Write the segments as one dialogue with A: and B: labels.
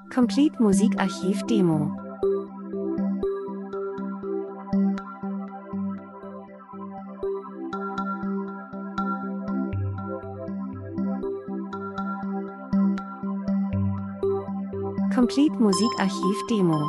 A: Complete Musikarchiv Demo. Complete Musikarchiv Demo.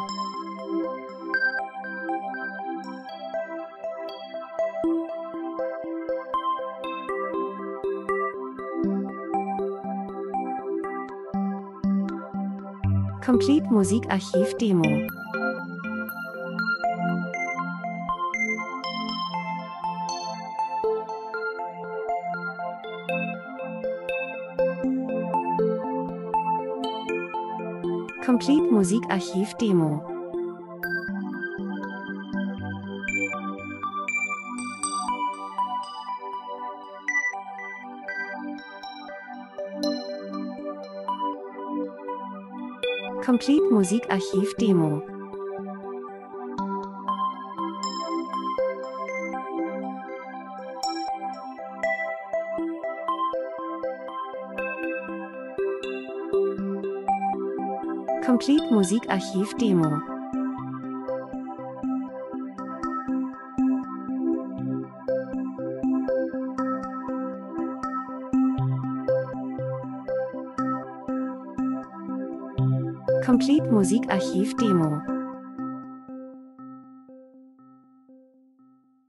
A: Complete Musikarchiv Demo. Complete Musikarchiv Demo. Complete Musikarchiv Demo. Complete Musikarchiv Demo. Complete Musikarchiv Demo.